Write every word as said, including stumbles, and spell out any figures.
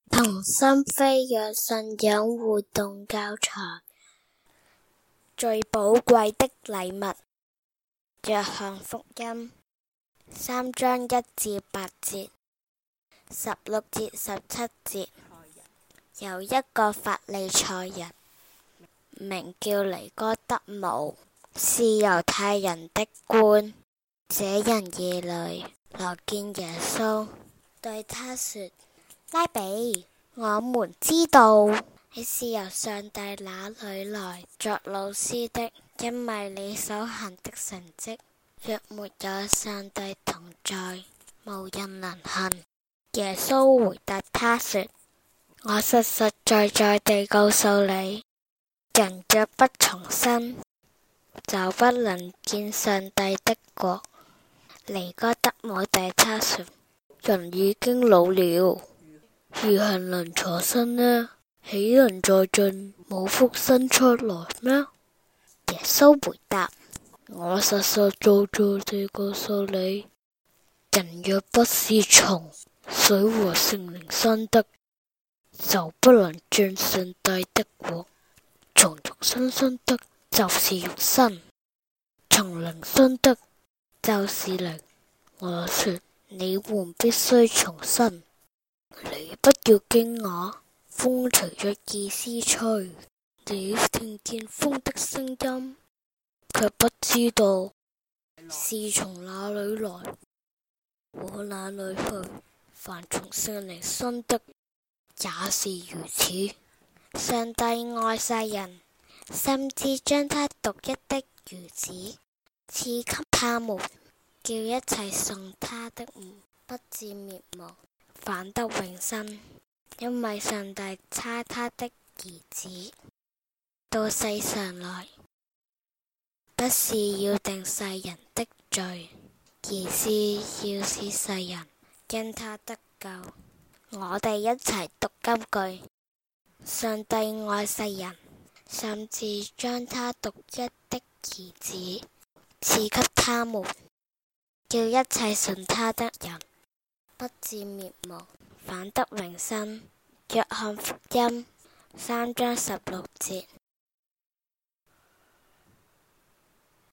同心飛躍信仰互動教材，最寶貴的禮物。約翰福音三章一至八節，十六節十七節。有一個法利賽人，名叫尼哥德姆，是猶太人的官。這人夜裏來見耶穌，對他說：拉比，我們知道你是由上帝那裏來作老師的，因為你所行的神蹟，若沒有上帝同在，無人能行。耶穌回答他說：我實實在在地告訴你，人若不重生，就不能見上帝的國。尼哥德姆對他說：人已經老了，如何能重生呢？豈能再進母腹生出來嗎？耶穌回答：我實實在在地告訴你，人若不是從水和聖靈生的，就不能進上帝的國。從肉身生的，就是肉身；從靈生的，就是靈。我說你們必須重生，你不要驚訝，風隨着意思吹，你聽見風的聲音，卻不知道是從哪裏來和哪裏去。凡從聖靈生的，也是如此。上帝愛世人，甚至將他獨一的兒子賜給他們，叫一切信他的不至滅亡，反得永生。因為上帝差他的兒子到世上來，不是要定世人的罪，而是要使世人因他得救。我哋一齊讀金句：上帝愛世人，甚至將他獨一的兒子賜給他們，叫一切信他的人不至滅亡，反得永生。約翰福音三章十六節。